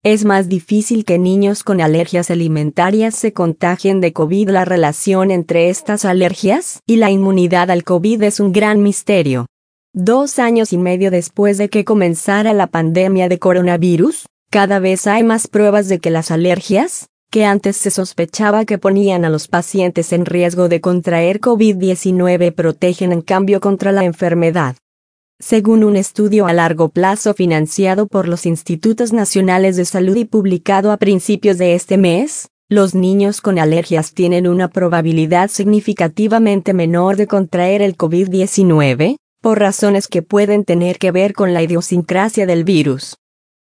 Es más difícil que niños con alergias alimentarias se contagien de COVID. La relación entre estas alergias y la inmunidad al COVID es un gran misterio. 2 años y medio después de que comenzara la pandemia de coronavirus, cada vez hay más pruebas de que las alergias, que antes se sospechaba que ponían a los pacientes en riesgo de contraer COVID-19, protegen en cambio contra la enfermedad. Según un estudio a largo plazo financiado por los Institutos Nacionales de Salud y publicado a principios de este mes, los niños con alergias tienen una probabilidad significativamente menor de contraer el COVID-19, por razones que pueden tener que ver con la idiosincrasia del virus.